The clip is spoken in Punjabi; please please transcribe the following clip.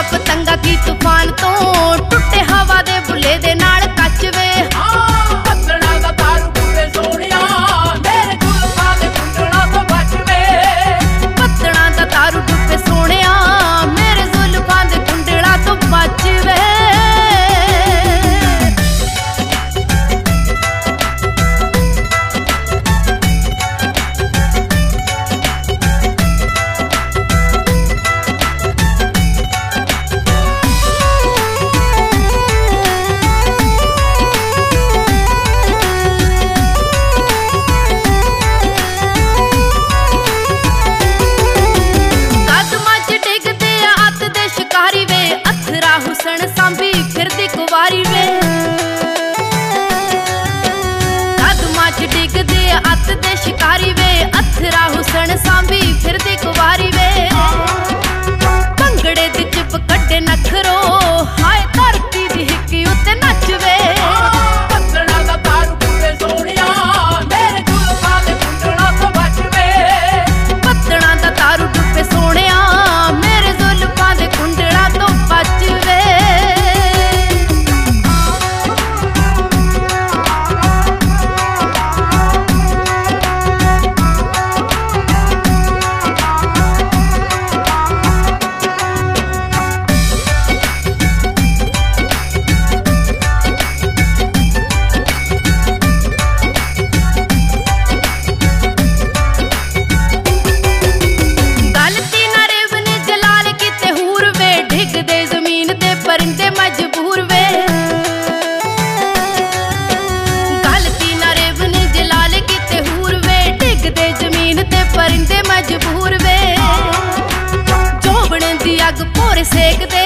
ਪਤੰਗਾ ਕੀ ਤੂਫਾਨ ਤੋਂ ਟੁੱਟੇ ਹਵਾ ਦੇ ਬੁੱਲੇ ਦੇ ਨਾਲ ਕੱਚ ਵੇ। ਪੱਤਣਾ ਦਾ ਤਾਰੂ ਟੁੱਟੇ ਸੋਹਣਿਆ ਮੇਰੇ ਜ਼ੁਲਫਾਂ ਦੇ ਕੁੰਡਲਾਂ ਤੋਂ ਬਚ ਵੇ। ਪੱਤਣਾ ਦਾ ਤਾਰੂ ਟੁੱਟੇ ਸੋਹਣਿਆ ਮੇਰੇ ਜ਼ੁਲਫਾਂ ਦੇ ਕੁੰਡਲਾਂ ਤੋਂ ਬਚ ਵੇ। ਹੁਸਨ ਸਾਂਭੀ ਫਿਰਦੀ ਕੁਵਾਰੀ ਵੇ। ਕਦਮਾਂ 'ਚ ਡਿੱਗਦੇ ਅੱਤ ਦੇ ਸ਼ਿਕਾਰੀ ਵੇ। ਅਥਰਾ ਹੁਸਨ ਸਾਂਭੀ ਫਿਰਦੀ ਕੁਵਾਰੀ ਵੇ। ਭੰਗੜੇ ਦੇ ਚੁੱਪ ਕੱਢੇ ਨਖਰੋ ਹਾਏ ਧਰਤੀ ਦੀ ਹਿੱਕੀ ਉੱਤੇ ਨੱਚ ਵੇ। ਪੱਤਣਾ ਦਾ ਤਾਰੂ ਟੁੱਟੇ ਸੋਹਣਿਆ ਮੇਰੇ ਜ਼ੁਲਫਾਂ ਦੇ ਕੁੰਡਲਾਂ ਤੋਂ ਬਚ ਵੇ। ਪੱਤਣਾ ਦਾ ਤਾਰੂ ਟੁੱਟੇ ਸੋਹਣਿਆ ਮੇਰੇ ਜ਼ੁਲਫਾਂ ਦੇ ਕੁੰਡਲਾਂ ਤੋਂ ਬਚ ਵੇ। परिंदे मजबूर वे। गलती ना रेब ने जलाल किते हूर वे। डिगदे जमीन ते परिंदे मजबूर वे। जोबने दी अग भोर सेकदे